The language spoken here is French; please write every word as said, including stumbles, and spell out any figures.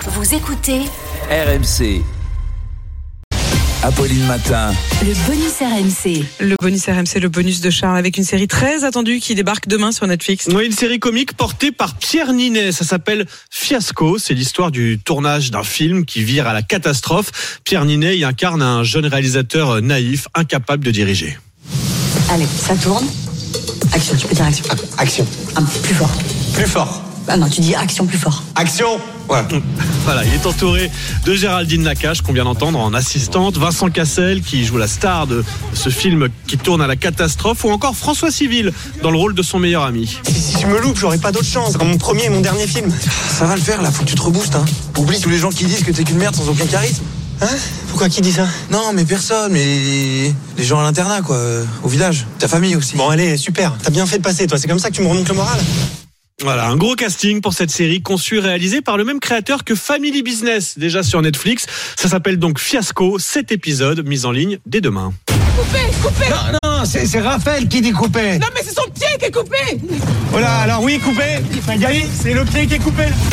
Vous écoutez R M C. Apolline Matin. Le bonus R M C. Le bonus R M C, le bonus de Charles, avec une série très attendue qui débarque demain sur Netflix. Oui, une série comique portée par Pierre Ninet. Ça s'appelle Fiasco. C'est l'histoire du tournage d'un film qui vire à la catastrophe. Pierre Ninet y incarne un jeune réalisateur naïf, incapable de diriger. Allez, ça tourne. Action, tu peux dire action. Action. Un peu plus fort. Plus fort. Ah non, tu dis action plus fort. Action. Ouais. Voilà, il est entouré de Géraldine Nakache, qu'on vient d'entendre en assistante, Vincent Cassel, qui joue la star de ce film qui tourne à la catastrophe, ou encore François Civil, dans le rôle de son meilleur ami. Si, si je me loupe, j'aurai pas d'autre chance. Dans mon premier et mon dernier film. Ça va le faire là, faut que tu te reboostes hein. Oublie tous les gens qui disent que t'es qu'une merde sans aucun charisme. Hein? Pourquoi qui dit ça? Non mais personne, mais les, les gens à l'internat quoi, euh, au village, ta famille aussi. Bon allez, super, t'as bien fait de passer toi, c'est comme ça que tu me remontes le moral. Voilà, un gros casting pour cette série conçue et réalisée par le même créateur que Family Business, déjà sur Netflix. Ça s'appelle donc Fiasco, sept épisodes mis en ligne dès demain. Coupé, coupé. Non, non, c'est, c'est Raphaël qui dit coupé. Non mais c'est son pied qui est coupé. Voilà, alors oui, coupé. Magali, c'est le pied qui est coupé.